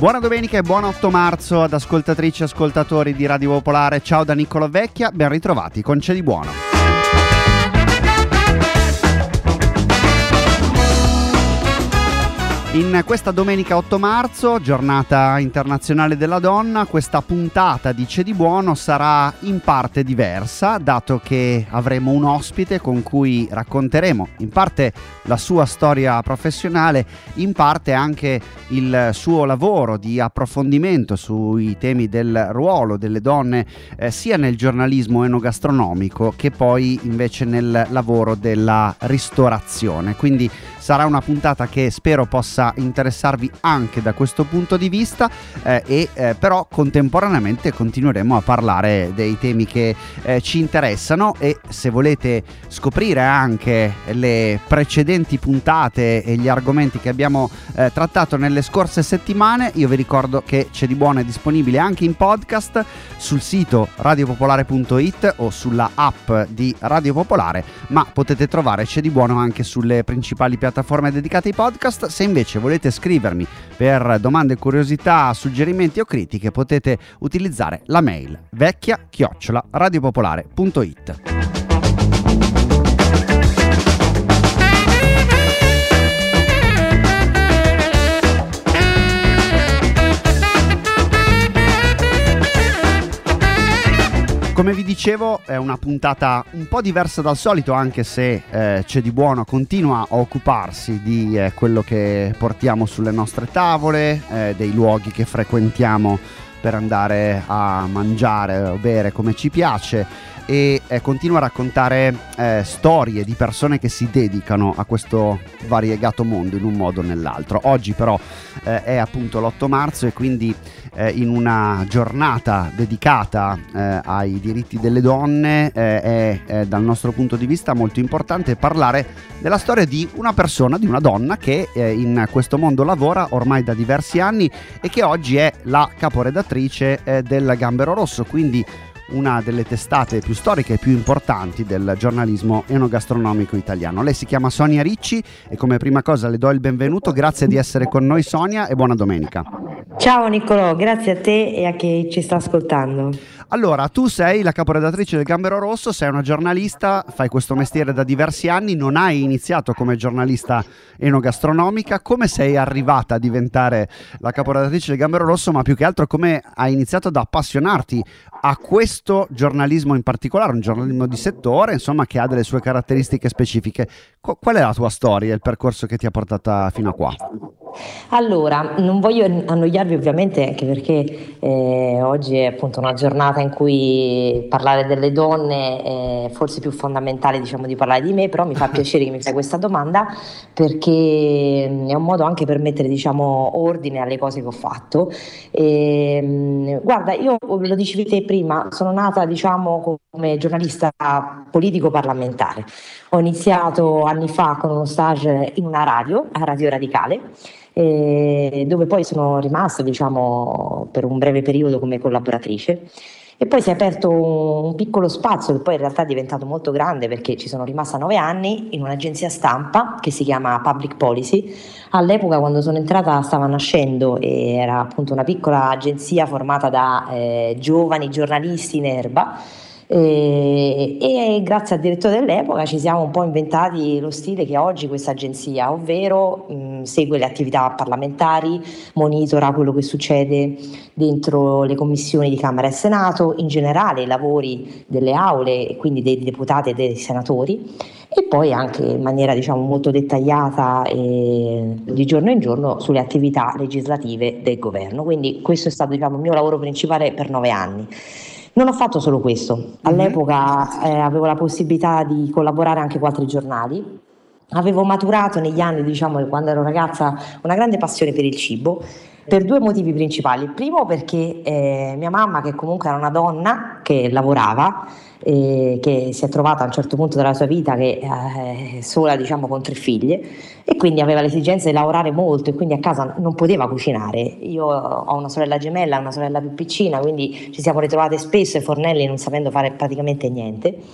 Buona domenica e buon 8 marzo ad ascoltatrici e ascoltatori di Radio Popolare. Ciao da Niccolò Vecchia, ben ritrovati con C'è di buono. In questa domenica 8 marzo, giornata internazionale della donna, questa puntata di C'è di buono sarà in parte diversa, dato che avremo un ospite con cui racconteremo in parte la sua storia professionale, in parte anche il suo lavoro di approfondimento sui temi del ruolo delle donne, sia nel giornalismo enogastronomico che poi invece nel lavoro della ristorazione. Quindi sarà una puntata che spero possa interessarvi anche da questo punto di vista, però contemporaneamente continueremo a parlare dei temi che ci interessano, e se volete scoprire anche le precedenti puntate e gli argomenti che abbiamo trattato nelle scorse settimane, io vi ricordo che C'è di buono è disponibile anche in podcast sul sito radiopopolare.it o sulla app di Radio Popolare, ma potete trovare C'è di buono anche sulle principali piattaforme dedicate ai podcast. Se invece volete scrivermi per domande, curiosità, suggerimenti o critiche, potete utilizzare la mail vecchia@radiopopolare.it. Come vi dicevo, è una puntata un po' diversa dal solito, anche se C'è di buono continua a occuparsi di quello che portiamo sulle nostre tavole, dei luoghi che frequentiamo per andare a mangiare o bere come ci piace, e continua a raccontare storie di persone che si dedicano a questo variegato mondo in un modo o nell'altro. Oggi però è appunto l'8 marzo e quindi in una giornata dedicata ai diritti delle donne è dal nostro punto di vista molto importante parlare della storia di una persona, di una donna che in questo mondo lavora ormai da diversi anni e che oggi è la caporedattrice del Gambero Rosso, quindi una delle testate più storiche e più importanti del giornalismo enogastronomico italiano. Lei si chiama Sonia Ricci e come prima cosa le do il benvenuto. Grazie di essere con noi, Sonia, e buona domenica. Ciao Niccolò, grazie a te e a chi ci sta ascoltando. Allora, tu sei la caporedattrice del Gambero Rosso, sei una giornalista, fai questo mestiere da diversi anni, non hai iniziato come giornalista enogastronomica. Come sei arrivata a diventare la caporedattrice del Gambero Rosso, ma più che altro come hai iniziato ad appassionarti a questo giornalismo in particolare, un giornalismo di settore, insomma, che ha delle sue caratteristiche specifiche? Qual è la tua storia, il percorso che ti ha portata fino a qua? Allora, non voglio annoiarvi ovviamente, anche perché oggi è appunto una giornata in cui parlare delle donne è forse più fondamentale, diciamo, di parlare di me, però mi fa piacere che mi fai questa domanda, perché è un modo anche per mettere, diciamo, ordine alle cose che ho fatto. Guarda, io lo dicevi te prima, sono nata, diciamo, come giornalista politico-parlamentare. Ho iniziato anni fa con uno stage in una radio, a Radio Radicale, dove poi sono rimasta, diciamo, per un breve periodo come collaboratrice, e poi si è aperto un piccolo spazio che poi in realtà è diventato molto grande, perché ci sono rimasta 9 anni in un'agenzia stampa che si chiama Public Policy. All'epoca, quando sono entrata, stava nascendo e era appunto una piccola agenzia formata da giovani giornalisti in erba. E grazie al direttore dell'epoca ci siamo un po' inventati lo stile che ha oggi questa agenzia, ovvero segue le attività parlamentari, monitora quello che succede dentro le commissioni di Camera e Senato, in generale i lavori delle aule e quindi dei deputati e dei senatori, e poi anche in maniera, diciamo, molto dettagliata di giorno in giorno sulle attività legislative del governo. Quindi questo è stato, diciamo, il mio lavoro principale per 9 anni. Non ho fatto solo questo, all'epoca avevo la possibilità di collaborare anche con altri giornali. Avevo maturato negli anni, diciamo, quando ero ragazza, una grande passione per il cibo, per 2 motivi principali. Il primo perché mia mamma, che comunque era una donna che lavorava, che si è trovata a un certo punto della sua vita che sola, diciamo, con 3 figlie, e quindi aveva l'esigenza di lavorare molto e quindi a casa non poteva cucinare. Io ho una sorella gemella, una sorella più piccina, quindi ci siamo ritrovate spesso ai fornelli non sapendo fare praticamente niente.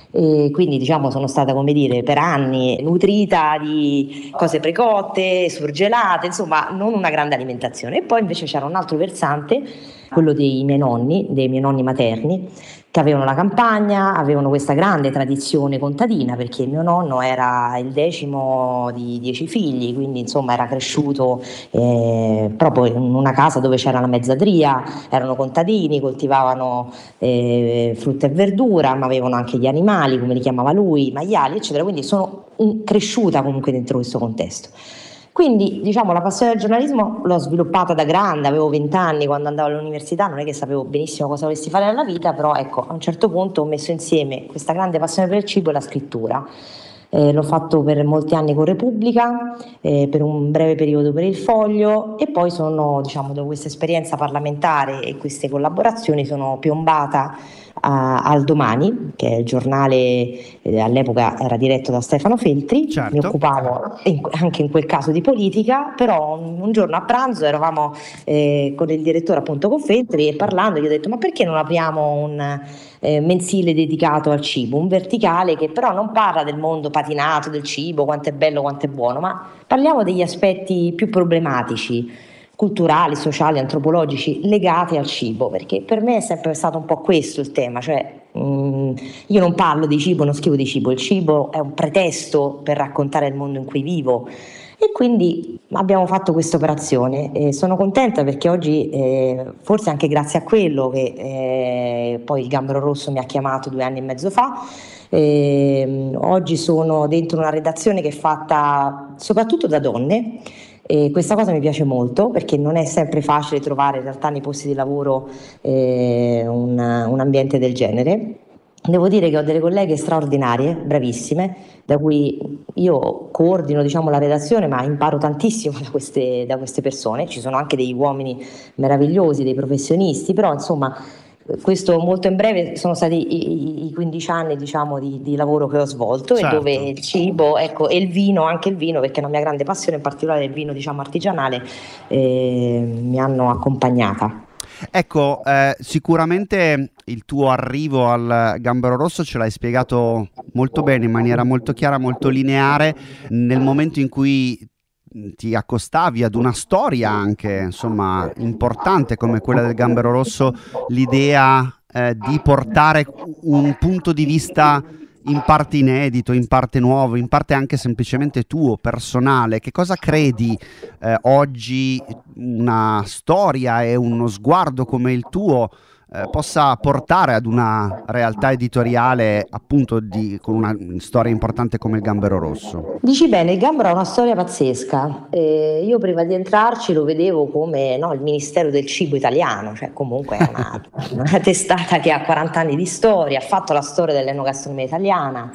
E quindi diciamo sono stata, come dire, per anni nutrita di cose precotte, surgelate, insomma non una grande alimentazione. E poi invece c'era un altro versante, quello dei miei nonni materni, che avevano la campagna, avevano questa grande tradizione contadina, perché mio nonno era il 10° di 10 figli, quindi insomma era cresciuto proprio in una casa dove c'era la mezzadria, erano contadini, coltivavano frutta e verdura, ma avevano anche gli animali, come li chiamava lui, maiali, eccetera, quindi sono cresciuta comunque dentro questo contesto. Quindi diciamo la passione del giornalismo l'ho sviluppata da grande, avevo 20 anni quando andavo all'università, non è che sapevo benissimo cosa volessi fare nella vita, però ecco, a un certo punto ho messo insieme questa grande passione per il cibo e la scrittura. L'ho fatto per molti anni con Repubblica, per un breve periodo per Il Foglio, e poi diciamo, dopo questa esperienza parlamentare e queste collaborazioni sono piombata al Domani, che è il giornale, all'epoca era diretto da Stefano Feltri. Certo. Mi occupavo anche in quel caso di politica, però un giorno a pranzo eravamo con il direttore, appunto, con Feltri, e parlando gli ho detto: ma perché non apriamo un mensile dedicato al cibo, un verticale che però non parla del mondo patinato del cibo, quanto è bello, quanto è buono, ma parliamo degli aspetti più problematici, culturali, sociali, antropologici legati al cibo, perché per me è sempre stato un po' questo il tema, cioè io non parlo di cibo, non scrivo di cibo, il cibo è un pretesto per raccontare il mondo in cui vivo. E quindi abbiamo fatto questa operazione e sono contenta perché oggi, forse anche grazie a quello che poi il Gambero Rosso mi ha chiamato 2 anni e mezzo fa, oggi sono dentro una redazione che è fatta soprattutto da donne. E questa cosa mi piace molto perché non è sempre facile trovare in realtà nei posti di lavoro un ambiente del genere. Devo dire che ho delle colleghe straordinarie, bravissime, da cui io coordino, diciamo, la redazione, ma imparo tantissimo da queste persone. Ci sono anche degli uomini meravigliosi, dei professionisti, però insomma questo molto in breve sono stati i 15 anni, diciamo, di lavoro che ho svolto. Certo. E dove il cibo, ecco, e il vino, anche il vino, perché è una mia grande passione, in particolare il vino, diciamo, artigianale, mi hanno accompagnata. Ecco, sicuramente il tuo arrivo al Gambero Rosso ce l'hai spiegato molto bene, in maniera molto chiara, molto lineare, nel momento in cui ti accostavi ad una storia anche, insomma, importante come quella del Gambero Rosso, l'idea di portare un punto di vista in parte inedito, in parte nuovo, in parte anche semplicemente tuo, personale. Che cosa credi oggi una storia e uno sguardo come il tuo possa portare ad una realtà editoriale, appunto, con una storia importante come il Gambero Rosso? Dici bene, il Gambero ha una storia pazzesca. Io prima di entrarci lo vedevo come, no, il Ministero del Cibo italiano, cioè comunque è una testata che ha 40 anni di storia, ha fatto la storia dell'enogastronomia italiana,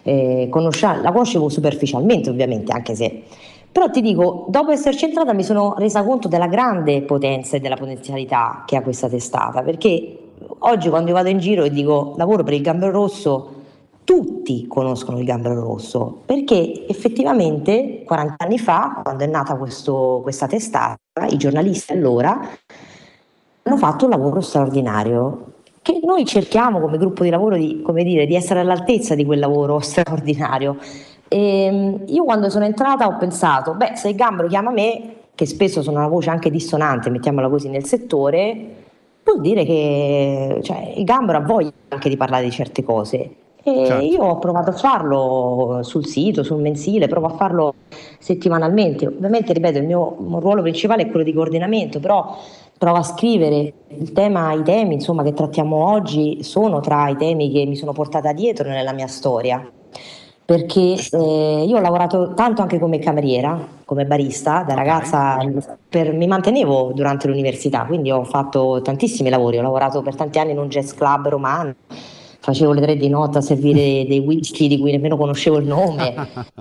la conoscevo superficialmente ovviamente, anche se... Però ti dico, dopo esserci entrata mi sono resa conto della grande potenza e della potenzialità che ha questa testata, perché oggi quando io vado in giro e dico lavoro per il Gambero Rosso, tutti conoscono il Gambero Rosso, perché effettivamente 40 anni fa, quando è nata questa testata, i giornalisti allora hanno fatto un lavoro straordinario, che noi cerchiamo come gruppo di lavoro di, come dire, di essere all'altezza di quel lavoro straordinario. E io quando sono entrata ho pensato, beh, se il Gambero chiama me, che spesso sono una voce anche dissonante, mettiamola così, nel settore, vuol dire che, cioè, il Gambero ha voglia anche di parlare di certe cose. E Certo. io ho provato a farlo sul sito, sul mensile, provo a farlo settimanalmente. Ovviamente, ripeto, il mio ruolo principale è quello di coordinamento, però provo a scrivere i temi, insomma, che trattiamo oggi sono tra i temi che mi sono portata dietro nella mia storia. Perché io ho lavorato tanto anche come cameriera, come barista, da ragazza mi mantenevo durante l'università, quindi ho fatto tantissimi lavori, ho lavorato per tanti anni in un jazz club romano, facevo le 3 di notte a servire dei whisky di cui nemmeno conoscevo il nome,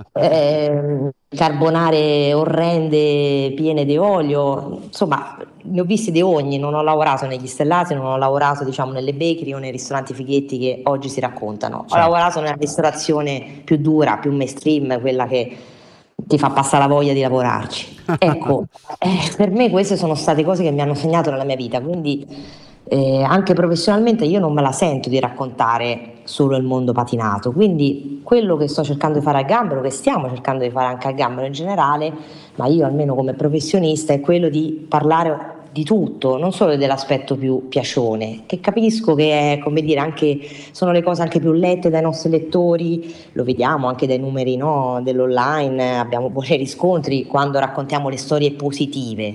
carbonare orrende piene di olio, insomma ne ho visti di ogni, non ho lavorato negli stellati, non ho lavorato, diciamo, nelle bakery o nei ristoranti fighetti che oggi si raccontano, ho lavorato nella ristorazione più dura, più mainstream, quella che ti fa passare la voglia di lavorarci. Ecco, per me queste sono state cose che mi hanno segnato nella mia vita, quindi anche professionalmente io non me la sento di raccontare solo il mondo patinato. Quindi quello che sto cercando di fare al gambero, che stiamo cercando di fare anche al gambero in generale, ma io almeno come professionista, è quello di parlare di tutto, non solo dell'aspetto più piacione, che capisco che è, come dire, anche sono le cose anche più lette dai nostri lettori, lo vediamo anche dai numeri, no, dell'online, abbiamo buoni riscontri quando raccontiamo le storie positive.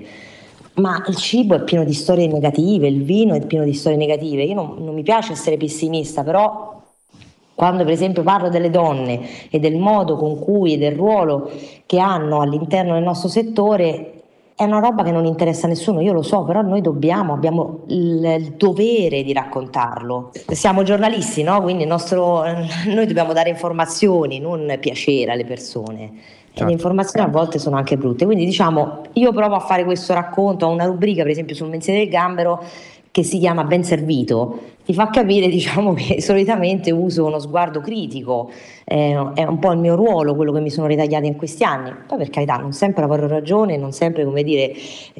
Ma il cibo è pieno di storie negative, il vino è pieno di storie negative. Io non mi piace essere pessimista, però quando per esempio parlo delle donne e del modo con cui e del ruolo che hanno all'interno del nostro settore, è una roba che non interessa a nessuno, io lo so, però noi abbiamo il dovere di raccontarlo. Siamo giornalisti, no? Quindi noi dobbiamo dare informazioni, non piacere alle persone. E le Certo. informazioni a volte sono anche brutte. Quindi diciamo, io provo a fare questo racconto, ho una rubrica per esempio sul Mensile del Gambero che si chiama Ben Servito, ti fa capire diciamo che solitamente uso uno sguardo critico, è un po' il mio ruolo, quello che mi sono ritagliata in questi anni. Poi per carità non sempre avrò ragione, non sempre come dire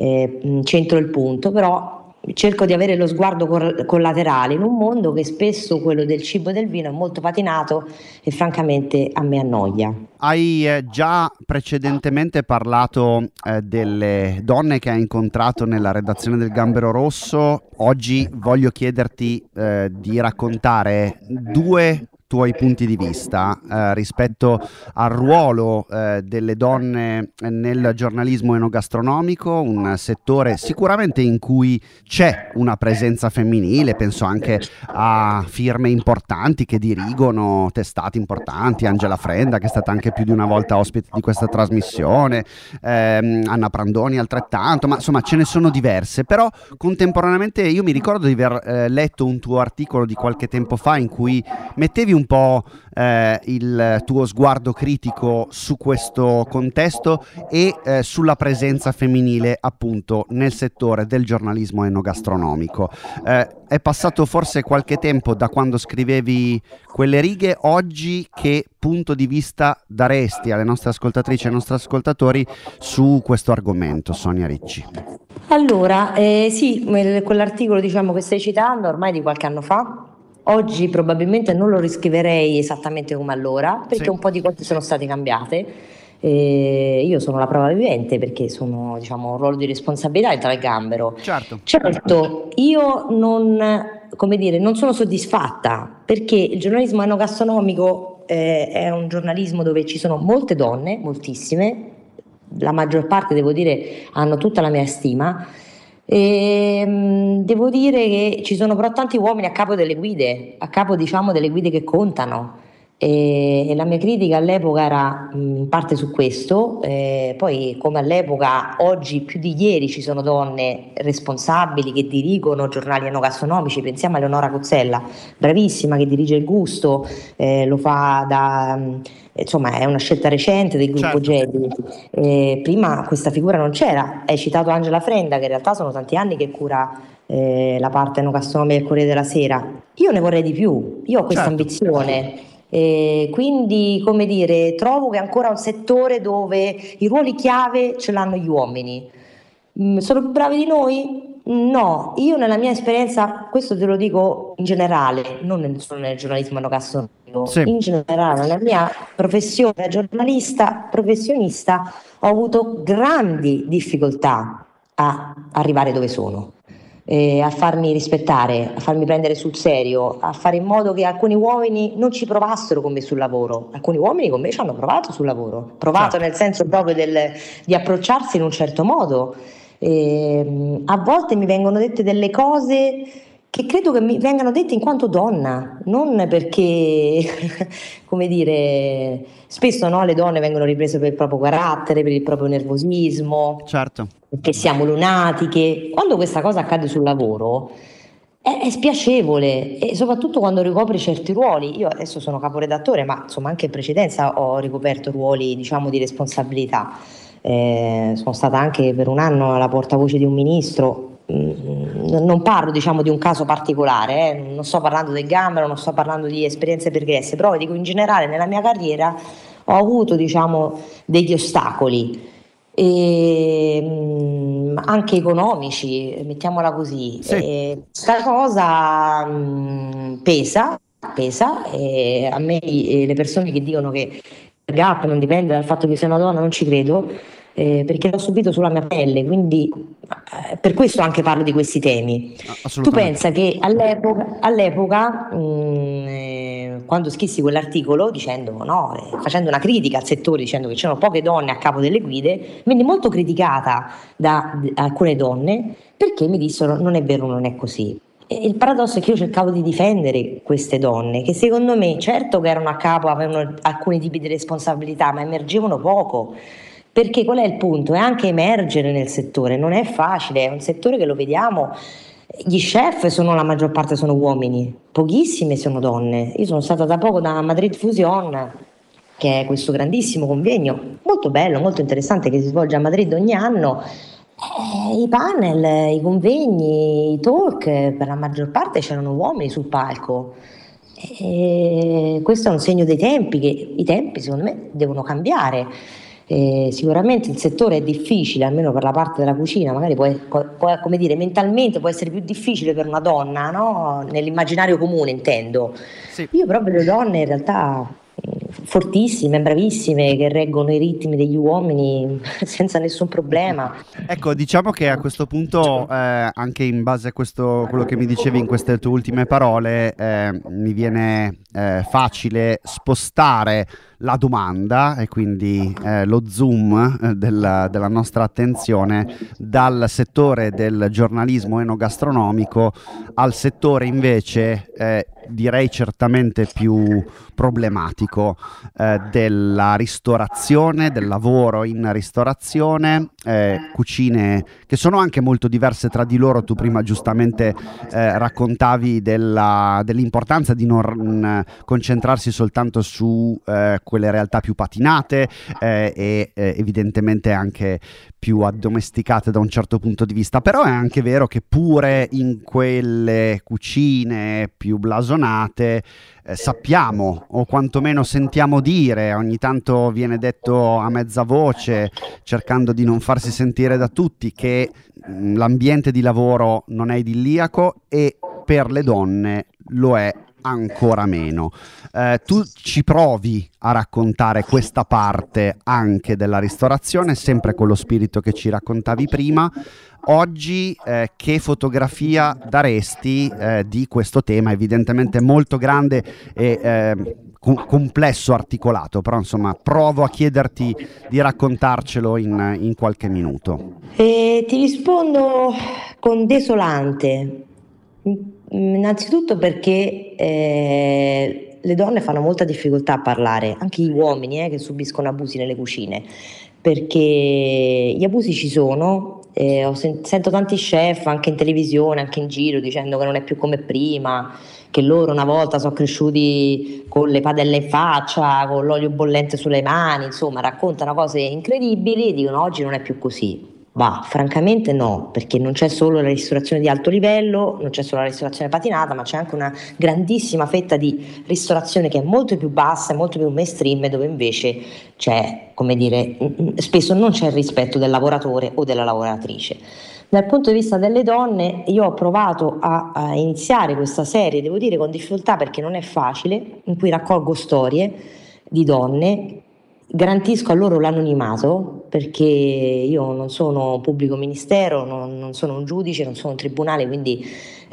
centro il punto, però cerco di avere lo sguardo collaterale in un mondo che spesso, quello del cibo e del vino, è molto patinato e francamente a me annoia. Hai già precedentemente parlato delle donne che hai incontrato nella redazione del Gambero Rosso. Oggi voglio chiederti di raccontare due tuoi punti di vista rispetto al ruolo delle donne nel giornalismo enogastronomico, un settore sicuramente in cui c'è una presenza femminile, penso anche a firme importanti che dirigono testate importanti, Angela Frenda che è stata anche più di una volta ospite di questa trasmissione, Anna Prandoni altrettanto, ma insomma ce ne sono diverse, però contemporaneamente io mi ricordo di aver letto un tuo articolo di qualche tempo fa in cui mettevi un po' il tuo sguardo critico su questo contesto e sulla presenza femminile appunto nel settore del giornalismo enogastronomico. È passato forse qualche tempo da quando scrivevi quelle righe, oggi che punto di vista daresti alle nostre ascoltatrici e ai nostri ascoltatori su questo argomento, Sonia Ricci? Allora, sì, quell'articolo diciamo che stai citando ormai di qualche anno fa. Oggi probabilmente non lo riscriverei esattamente come allora, perché Sì. un po' di cose sono state cambiate. Io sono la prova vivente perché sono, diciamo, un ruolo di responsabilità dentro al Gambero. Certo. Certo, io non, come dire, non sono soddisfatta perché il giornalismo enogastronomico è un giornalismo dove ci sono molte donne, moltissime, la maggior parte devo dire hanno tutta la mia stima. Devo dire che ci sono però tanti uomini a capo delle guide, a capo diciamo delle guide che contano. E la mia critica all'epoca era in parte su questo, poi come all'epoca oggi più di ieri ci sono donne responsabili che dirigono giornali enogastronomici, pensiamo a Eleonora Cozzella, bravissima, che dirige Il Gusto, lo fa da... insomma è una scelta recente del gruppo Certo. Gedi. Prima questa figura non c'era, hai citato Angela Frenda che in realtà sono tanti anni che cura la parte enogastronomica del Corriere della Sera. Io ne vorrei di più, io ho questa Certo. ambizione. Quindi, come dire, trovo che è ancora un settore dove i ruoli chiave ce l'hanno gli uomini. Sono più bravi di noi? No, io nella mia esperienza, questo te lo dico in generale, non solo nel giornalismo enogastronomico, Sì. in generale nella mia professione da giornalista professionista ho avuto grandi difficoltà a arrivare dove sono, a farmi rispettare, a farmi prendere sul serio, a fare in modo che alcuni uomini non ci provassero con me sul lavoro. Alcuni uomini con me ci hanno provato sul lavoro, provato Certo. nel senso proprio di approcciarsi in un certo modo. A volte mi vengono dette delle cose che credo che mi vengano dette in quanto donna, non perché, come dire, spesso no, le donne vengono riprese per il proprio carattere, per il proprio nervosismo, Certo. che siamo lunatiche. Quando questa cosa accade sul lavoro è spiacevole e soprattutto quando ricopri certi ruoli. Io adesso sono caporedattore, ma insomma anche in precedenza ho ricoperto ruoli, diciamo, di responsabilità. Sono stata anche per un anno la portavoce di un ministro. Non parlo diciamo di un caso particolare, non sto parlando del Gambero, non sto parlando di esperienze pregresse, però dico in generale nella mia carriera ho avuto diciamo degli ostacoli anche economici, mettiamola così. Sì. Questa cosa pesa pesa, e a me le persone che dicono che il gap non dipende dal fatto che sia una donna non ci credo, perché l'ho subito sulla mia pelle, quindi per questo anche parlo di questi temi. Tu Assolutamente. pensa che all'epoca, quando scrissi quell'articolo dicendo, no, facendo una critica al settore, dicendo che c'erano poche donne a capo delle guide, venne molto criticata da alcune donne perché mi dissero non è vero, non è così. E il paradosso è che io cercavo di difendere queste donne, che secondo me, certo che erano a capo, avevano alcuni tipi di responsabilità, ma emergevano poco. Perché qual è il punto? È anche emergere nel settore, non è facile, è un settore che lo vediamo. Gli chef sono la maggior parte sono uomini, pochissime sono donne. Io sono stata da poco da Madrid Fusion, che è questo grandissimo convegno, molto bello, molto interessante, che si svolge a Madrid ogni anno. I panel, i convegni, i talk, per la maggior parte c'erano uomini sul palco. E questo è un segno dei tempi, che i tempi secondo me devono cambiare. Sicuramente il settore è difficile, almeno per la parte della cucina, magari come dire, mentalmente può essere più difficile per una donna, no? Nell'immaginario comune intendo. Sì. Io però vedo donne in realtà fortissime, bravissime, che reggono i ritmi degli uomini senza nessun problema. Ecco, diciamo che a questo punto, anche in base a questo, quello che mi dicevi in queste tue ultime parole, mi viene facile spostare la domanda e quindi lo zoom della nostra attenzione dal settore del giornalismo enogastronomico al settore invece direi certamente più problematico della ristorazione, del lavoro in ristorazione, cucine che sono anche molto diverse tra di loro. Tu prima giustamente raccontavi dell'importanza di non concentrarsi soltanto su quelle realtà più patinate e evidentemente anche più addomesticate da un certo punto di vista, però è anche vero che pure in quelle cucine più blasonate sappiamo o quantomeno sentiamo dire, ogni tanto viene detto a mezza voce cercando di non farsi sentire da tutti, che l'ambiente di lavoro non è idilliaco e per le donne lo è ancora meno. Tu ci provi a raccontare questa parte anche della ristorazione, sempre con lo spirito che ci raccontavi prima. Oggi che fotografia daresti di questo tema, evidentemente molto grande e complesso, articolato, però insomma provo a chiederti di raccontarcelo in qualche minuto. E ti rispondo con desolante. Innanzitutto perché le donne fanno molta difficoltà a parlare, anche gli uomini che subiscono abusi nelle cucine, perché gli abusi ci sono. Sento tanti chef anche in televisione, anche in giro, dicendo che non è più come prima, che loro una volta sono cresciuti con le padelle in faccia, con l'olio bollente sulle mani, insomma raccontano cose incredibili e dicono oggi non è più così. Bah, francamente no, perché non c'è solo la ristorazione di alto livello, non c'è solo la ristorazione patinata, ma c'è anche una grandissima fetta di ristorazione che è molto più bassa, molto più mainstream, dove invece c'è, come dire, spesso non c'è il rispetto del lavoratore o della lavoratrice. Dal punto di vista delle donne, io ho provato a iniziare questa serie, devo dire con difficoltà perché non è facile, in cui raccolgo storie di donne. Garantisco a loro l'anonimato perché io non sono pubblico ministero, non sono un giudice, non sono un tribunale, quindi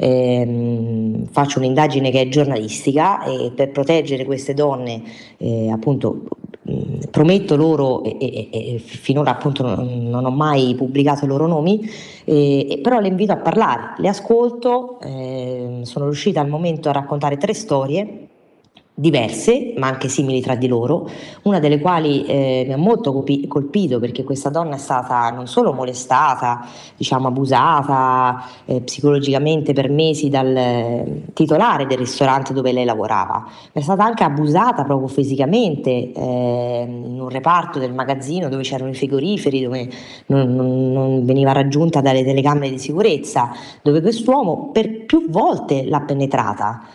faccio un'indagine che è giornalistica e per proteggere queste donne appunto prometto loro e finora appunto non ho mai pubblicato i loro nomi, però le invito a parlare, le ascolto, sono riuscita al momento a raccontare 3 storie diverse ma anche simili tra di loro, una delle quali mi ha molto colpito perché questa donna è stata non solo molestata, diciamo abusata psicologicamente per mesi dal titolare del ristorante dove lei lavorava, ma è stata anche abusata proprio fisicamente in un reparto del magazzino dove c'erano i frigoriferi, dove non veniva raggiunta dalle telecamere di sicurezza, dove quest'uomo per più volte l'ha penetrata.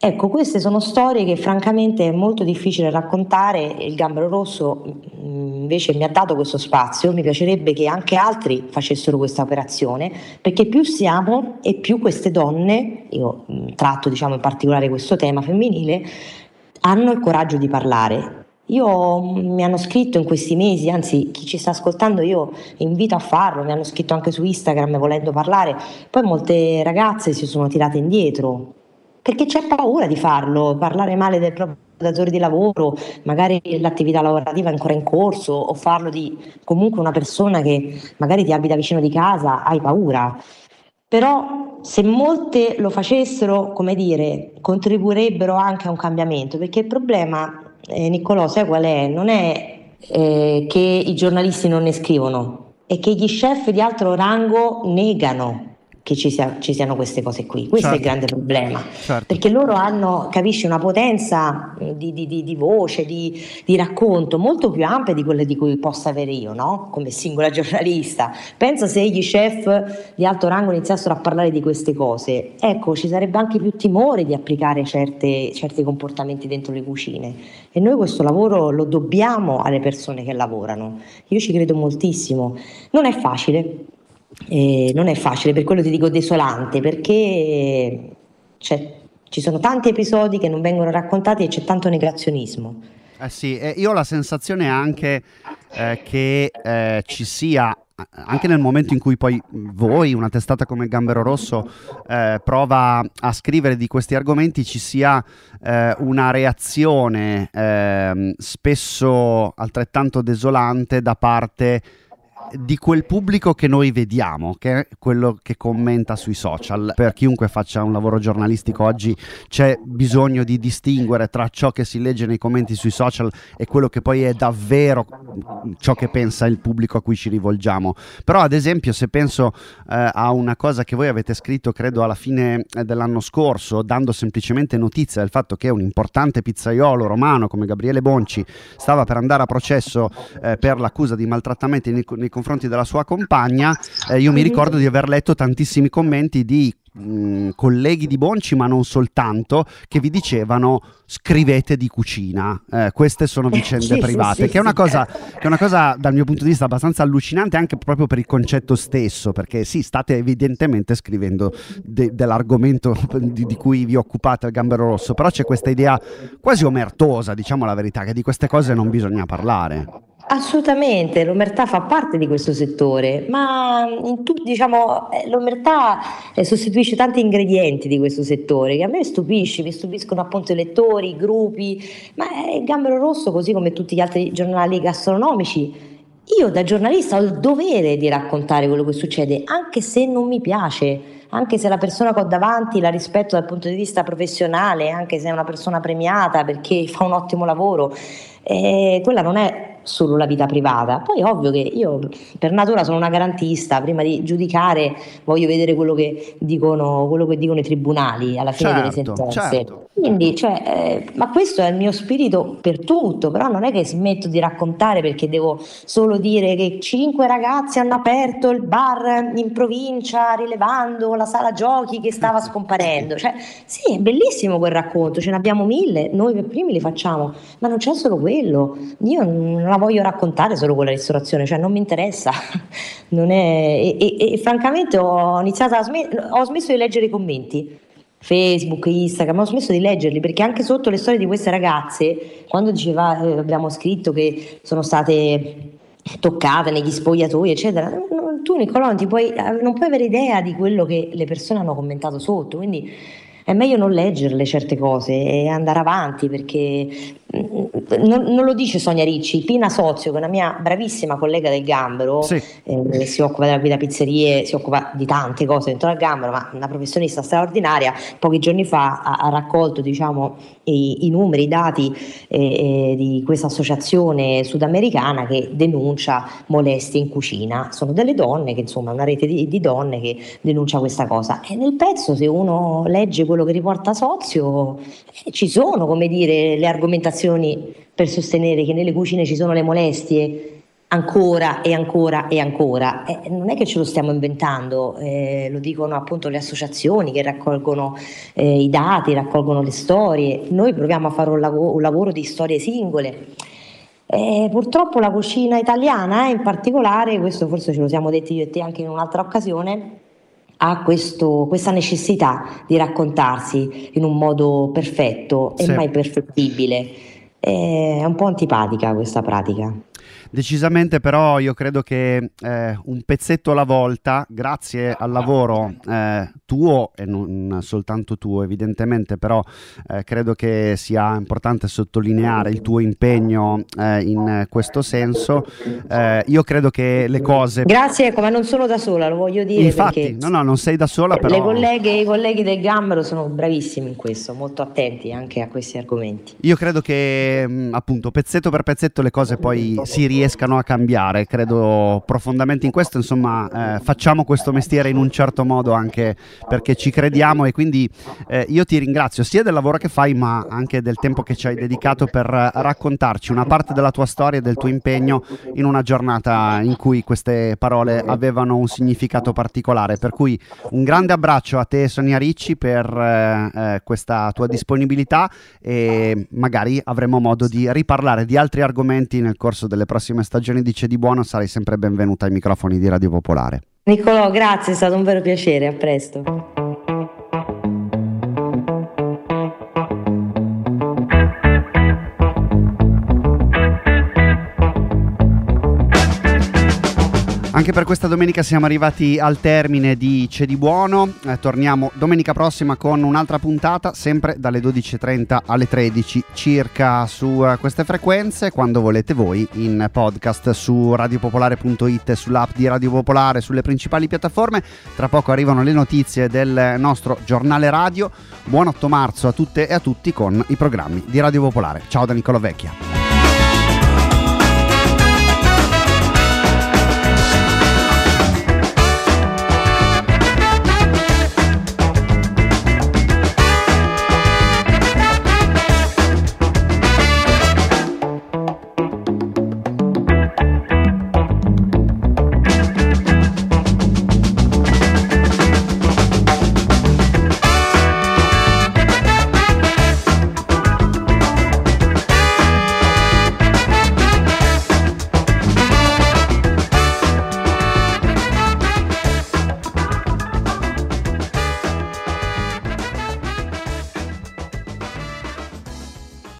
Ecco, queste sono storie che francamente è molto difficile raccontare. Il Gambero Rosso invece mi ha dato questo spazio. Mi piacerebbe che anche altri facessero questa operazione, perché più siamo e più queste donne, io tratto diciamo in particolare questo tema femminile, hanno il coraggio di parlare. Io mi hanno scritto in questi mesi, anzi chi ci sta ascoltando io invito a farlo, mi hanno scritto anche su Instagram volendo parlare, poi molte ragazze si sono tirate indietro perché c'è paura di farlo, parlare male del proprio datore di lavoro, magari l'attività lavorativa è ancora in corso, o farlo di comunque una persona che magari ti abita vicino di casa, hai paura. Però se molte lo facessero, come dire, contribuirebbero anche a un cambiamento, perché il problema, Niccolò, sai qual è? Non è che i giornalisti non ne scrivono, è che gli chef di alto rango negano che ci siano queste cose qui. Questo è il Certo, grande problema, certo. perché loro hanno, capisci, una potenza di voce, di racconto molto più ampia di quelle di cui possa avere io, no? Come singola giornalista. Pensa se gli chef di alto rango iniziassero a parlare di queste cose, ecco, ci sarebbe anche più timore di applicare certi comportamenti dentro le cucine. E noi questo lavoro lo dobbiamo alle persone che lavorano. Io ci credo moltissimo. Non è facile. Non è facile, per quello ti dico desolante, perché ci sono tanti episodi che non vengono raccontati e c'è tanto negazionismo. Eh sì, io ho la sensazione anche che ci sia, anche nel momento in cui poi voi, una testata come Gambero Rosso, prova a scrivere di questi argomenti, ci sia una reazione spesso altrettanto desolante da parte di quel pubblico che noi vediamo, che è quello che commenta sui social. Per chiunque faccia un lavoro giornalistico oggi c'è bisogno di distinguere tra ciò che si legge nei commenti sui social e quello che poi è davvero ciò che pensa il pubblico a cui ci rivolgiamo. Però ad esempio se penso a una cosa che voi avete scritto credo alla fine dell'anno scorso, dando semplicemente notizia del fatto che un importante pizzaiolo romano come Gabriele Bonci stava per andare a processo per l'accusa di maltrattamenti nei confronti della sua compagna, io mi ricordo di aver letto tantissimi commenti di colleghi di Bonci, ma non soltanto, che vi dicevano scrivete di cucina, queste sono vicende private, che è una cosa dal mio punto di vista abbastanza allucinante, anche proprio per il concetto stesso, perché sì, state evidentemente scrivendo dell'argomento di cui vi occupate al Gambero Rosso, però c'è questa idea quasi omertosa, diciamo la verità, che di queste cose non bisogna parlare. Assolutamente, l'omertà fa parte di questo settore, ma diciamo, l'omertà sostituisce tanti ingredienti di questo settore che a me mi stupiscono appunto i lettori, i gruppi, ma il Gambero Rosso, così come tutti gli altri giornali gastronomici, io da giornalista ho il dovere di raccontare quello che succede, anche se non mi piace, anche se la persona che ho davanti la rispetto dal punto di vista professionale, anche se è una persona premiata perché fa un ottimo lavoro, quella non è solo la vita privata. Poi è ovvio che io per natura sono una garantista, prima di giudicare voglio vedere quello che dicono i tribunali alla fine delle Certo, sentenze. certo. Quindi, ma questo è il mio spirito per tutto, però non è che smetto di raccontare perché devo solo dire che 5 ragazzi hanno aperto il bar in provincia rilevando la sala giochi che stava scomparendo. Cioè, sì, è bellissimo quel racconto, ce ne abbiamo 1000, noi per primi li facciamo, ma non c'è solo quello. Io non la voglio raccontare solo con la ristorazione, cioè non mi interessa. Non è, e francamente ho smesso di leggere i commenti. Facebook, Instagram, ho smesso di leggerli perché anche sotto le storie di queste ragazze, quando diceva abbiamo scritto che sono state toccate negli spogliatoi, eccetera, tu Nicolò non puoi avere idea di quello che le persone hanno commentato sotto, quindi è meglio non leggerle certe cose e andare avanti perché non lo dice Sonia Ricci, Pina Sozio, che è una mia bravissima collega del Gambero, Sì. si occupa della guida pizzerie, si occupa di tante cose dentro al Gambero, ma una professionista straordinaria, pochi giorni fa ha raccolto diciamo, i numeri, i dati di questa associazione sudamericana che denuncia molestie in cucina. Sono delle donne, che insomma è una rete di donne che denuncia questa cosa. E nel pezzo, se uno legge quello che riporta Sozio, ci sono, come dire, le argomentazioni per sostenere che nelle cucine ci sono le molestie, ancora e ancora e ancora. Non è che ce lo stiamo inventando, lo dicono appunto le associazioni che raccolgono i dati, raccolgono le storie. Noi proviamo a fare un lavoro di storie singole. Purtroppo la cucina italiana, in particolare, questo forse ce lo siamo detti io e te anche in un'altra occasione, ha questa necessità di raccontarsi in un modo perfetto e mai perfettibile. È un po' antipatica questa pratica. Decisamente, però io credo che un pezzetto alla volta, grazie al lavoro tuo e non soltanto tuo evidentemente, però credo che sia importante sottolineare il tuo impegno in questo senso. Io credo che le cose... Grazie, ma non sono da sola, lo voglio dire. Infatti, perché no, non sei da sola, però... I colleghi del Gambero sono bravissimi in questo, molto attenti anche a questi argomenti. Io credo che appunto pezzetto per pezzetto le cose poi si riescano a cambiare, credo profondamente in questo, insomma facciamo questo mestiere in un certo modo anche perché ci crediamo, e quindi io ti ringrazio sia del lavoro che fai ma anche del tempo che ci hai dedicato per raccontarci una parte della tua storia e del tuo impegno in una giornata in cui queste parole avevano un significato particolare, per cui un grande abbraccio a te Sonia Ricci per questa tua disponibilità, e magari avremo modo di riparlare di altri argomenti nel corso delle prossime stagioni di C'è di buono. Sarai sempre benvenuta ai microfoni di Radio Popolare. Niccolò, grazie, è stato un vero piacere, a presto. Anche per questa domenica siamo arrivati al termine di C'è di buono, torniamo domenica prossima con un'altra puntata, sempre dalle 12.30 alle 13 circa su queste frequenze, quando volete voi, in podcast su radiopopolare.it e sull'app di Radio Popolare, sulle principali piattaforme. Tra poco arrivano le notizie del nostro giornale radio. Buon 8 marzo a tutte e a tutti con i programmi di Radio Popolare. Ciao da Niccolò Vecchia.